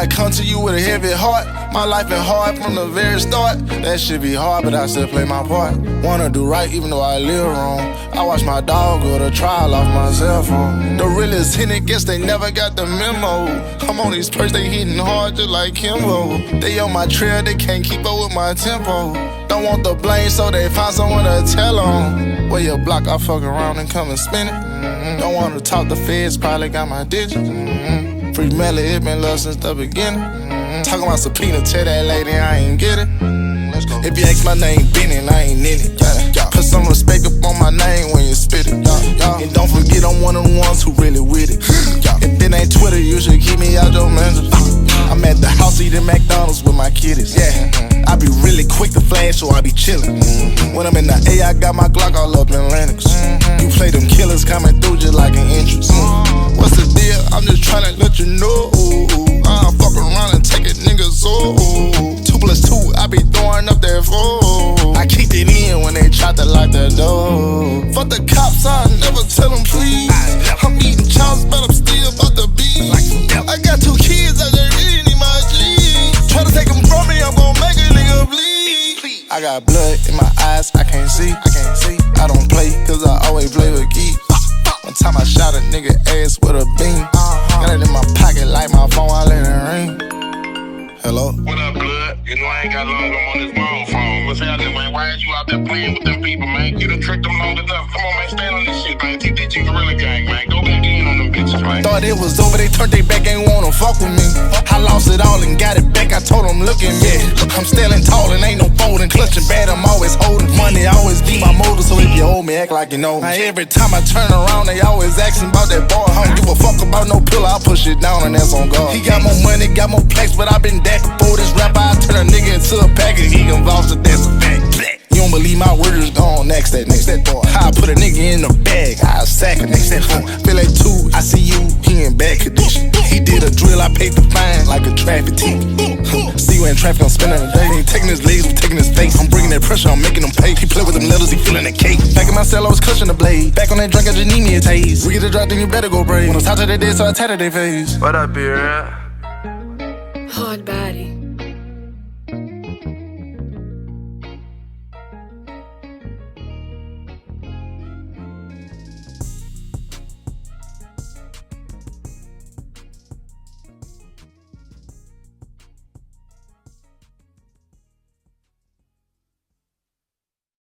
might come to you with a heavy heart. My life been hard from the very start. That shit be hard, but I still play my part. Wanna do right even though I live wrong. I watch my dog go to trial off my cell phone. The realest hit it, guess they never got the memo. I'm on these perks, they hitting hard just like Kimbo. They on my trail, they can't keep up with my tempo. Don't want the blame, so they find someone to tell on. Where your block, I fuck around and come and spin it. Don't wanna talk, the feds probably got my digits. Free Melly, it been love since the beginning. Talking about subpoena, tell that lady I ain't get it. If you ask my name, Benny, I ain't in it. Put some respect up on my name when you spit it. And don't forget I'm one of the ones who really with it. If it ain't Twitter, you should keep me out your mentions. I'm at the house eating McDonald's with my kiddies. Yeah, I be really quick to flash, so I be chillin'. When I'm in the A, I got my Glock all up in Lennox. You play them killers coming through just like an entrance. What's the deal? I'm just tryna let you know. I fuck around and take it, niggas. 2 plus 2, I be throwing up that 4. I keep it in when they try to lock the door. Fuck the cops, I never tell them please. I'm eating chops, but I'm still about to be. I got 2 kids, I just really need my G's. Try to take them from me, I'm gon' make a nigga bleed. I got blood in my eyes, I can't see. I don't play, cause I always play with geeks. One time I shot a nigga ass with a beam. Got it in my pocket like my phone, I let it ring. Hello? What up, blood? You know I ain't got long, I'm on this wrong phone. What's happening, man? Why is you out there playing with them people, man? You done tricked them long enough. Come on, man, stand on this shit, man. TTG Gorilla Gang, man. Go back in on them bitches, man. Thought it was over, they turned their back, ain't wanna fuck with me. I lost it all and got it back, I told them, look at me. I'm standing tall and ain't no folding, clutching bad, I'm always holding. Money always be my motive, so if you owe me, act like you know me. Now every time I turn around, they always asking about that bar. I don't give a fuck about no pillow, I push it down and that's on guard. He got more money, got more plaques, but I been that for this rapper. I turn a nigga into a package, he involves a that's a fact. You don't believe my word is gone, next that boy. I put a nigga in the bag, I sack a next that boy. Feel like 2, I see you, he in bad condition. He did a drill, I paid the fine like a traffic ticket. See you in traffic, I'm spending a day. He ain't taking his legs, we taking his face. I'm bringing that pressure, I'm making him pay. He play with them letters, he feeling the cake. Back in my cell, I was clutching the blade. Back on that drink, I just need me a taste. We get a drop, then you better go brave. When I was tired of their dead, so I tatted their face. What up, beer? Hard body.